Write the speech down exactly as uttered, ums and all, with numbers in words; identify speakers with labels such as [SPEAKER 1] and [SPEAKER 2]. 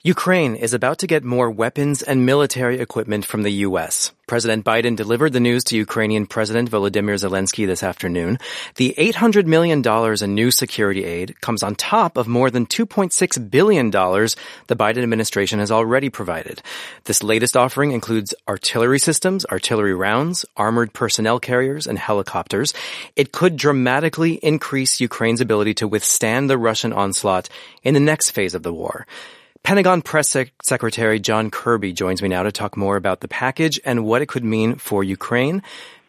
[SPEAKER 1] Ukraine is about to get more weapons and military equipment from the U S. President Biden delivered the news to Ukrainian President Volodymyr Zelensky this afternoon. The eight hundred million dollars in new security aid comes on top of more than two point six billion dollars the Biden administration has already provided. This latest offering includes artillery systems, artillery rounds, armored personnel carriers, and helicopters. It could dramatically increase Ukraine's ability to withstand the Russian onslaught in the next phase of the war. Pentagon Press Sec- Secretary John Kirby joins me now to talk more about the package and what it could mean for Ukraine.